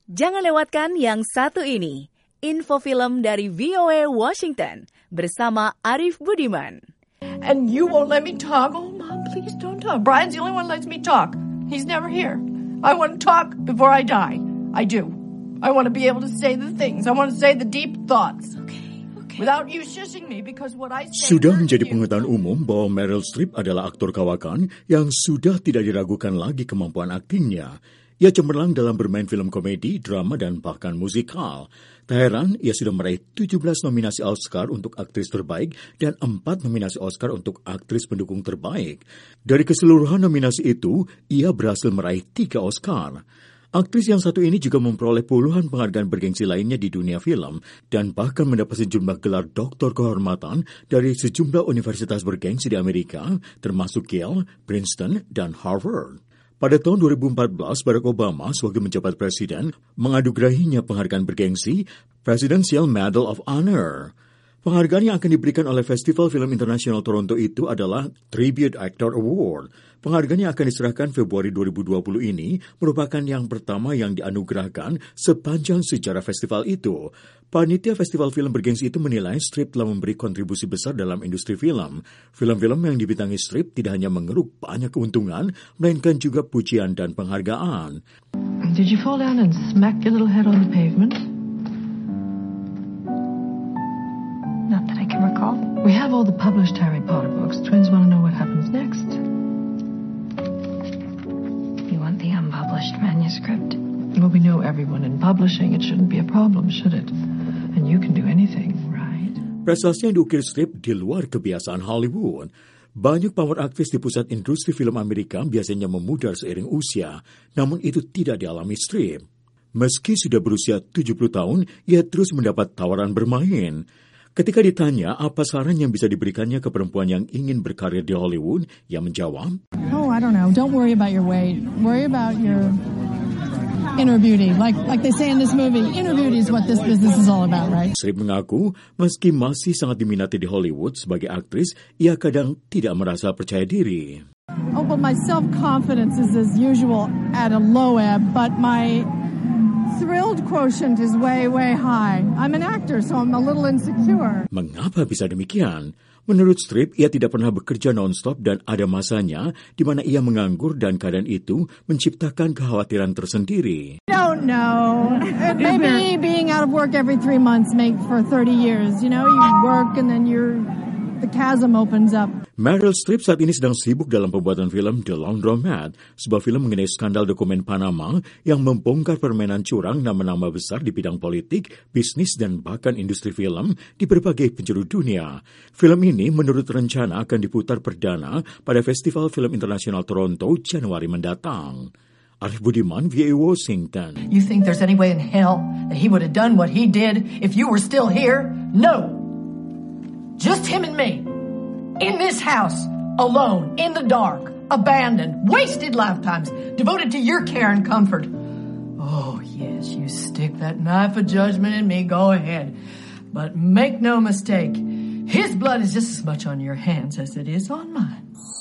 Jangan lewatkan yang satu ini, info film dari VOA Washington bersama Arif Budiman. And you won't let me talk? Oh, Mom, please don't talk. Brian's the only one who lets me talk. He's never here. I want to talk before I die. I do. I want to be able to say the things. I want to say the deep thoughts. Without you shushing me because what I say. Sudah menjadi pengetahuan umum bahwa Meryl Streep adalah aktor kawakan yang sudah tidak diragukan lagi kemampuan aktingnya. Ia cemerlang dalam bermain film komedi, drama, dan bahkan musikal. Tak heran, ia sudah meraih 17 nominasi Oscar untuk aktris terbaik dan 4 nominasi Oscar untuk aktris pendukung terbaik. Dari keseluruhan nominasi itu, ia berhasil meraih 3 Oscar. Aktris yang satu ini juga memperoleh puluhan penghargaan bergengsi lainnya di dunia film dan bahkan mendapat sejumlah gelar doktor kehormatan dari sejumlah universitas bergengsi di Amerika, termasuk Yale, Princeton, dan Harvard. Pada tahun 2014, Barack Obama sewaktu menjabat presiden menganugerahinya penghargaan bergengsi Presidential Medal of Honor. Penghargaan yang akan diberikan oleh Festival Film Internasional Toronto itu adalah Tribute Actor Award. Penghargaan yang akan diserahkan Februari 2020 ini merupakan yang pertama yang dianugerahkan sepanjang sejarah festival itu. Panitia Festival Film Bergengsi itu menilai Streep telah memberi kontribusi besar dalam industri film. Film-film yang dibintangi Streep tidak hanya mengeruk banyak keuntungan, melainkan juga pujian dan penghargaan. Did you fall down and smack your little head on the pavement? Not that I can recall. We have all the published Harry Potter books. Twins want to know what happens next. You want the unpublished manuscript? Well, we know everyone in publishing. It shouldn't be a problem, should it? And you can do anything, right? Prestasinya diukir Streep di luar kebiasaan Hollywood. Banyak pamor aktris di pusat industri film Amerika biasanya memudar seiring usia, namun itu tidak dialami Streep. Meski sudah berusia 70 tahun, ia terus mendapat tawaran bermain. Ketika ditanya apa saran yang bisa diberikannya ke perempuan yang ingin berkarir di Hollywood, ia menjawab, "Oh, I don't know. Don't worry about your weight. Worry about your inner beauty. Like they say in this movie, inner beauty is what this business is all about, right?" Streep mengaku, meski masih sangat diminati di Hollywood sebagai aktris, ia kadang tidak merasa percaya diri. Oh, well, my self-confidence is as usual at a low ebb, but my thrilled quotient is way, way high. I'm an actor, so I'm a little insecure. Mengapa bisa demikian? Menurut Streep, ia tidak pernah bekerja non-stop dan ada masanya di mana ia menganggur dan keadaan itu menciptakan kekhawatiran tersendiri. I don't know. Maybe being out of work every 3 months make for 30 years. You know, you work and then the chasm opens up. Meryl Streep saat ini sedang sibuk dalam pembuatan film The Laundromat, sebuah film mengenai skandal dokumen Panama yang membongkar permainan curang nama-nama besar di bidang politik, bisnis, dan bahkan industri film di berbagai penjuru dunia. Film ini menurut rencana akan diputar perdana pada Festival Film Internasional Toronto Januari mendatang. Arif Budiman, VOA Washington. You think there's any way in hell that he would have done what he did if you were still here? No. Just him and me. In this house, alone, in the dark, abandoned, wasted lifetimes, devoted to your care and comfort. Oh, yes, you stick that knife of judgment in me, go ahead. But make no mistake, his blood is just as much on your hands as it is on mine.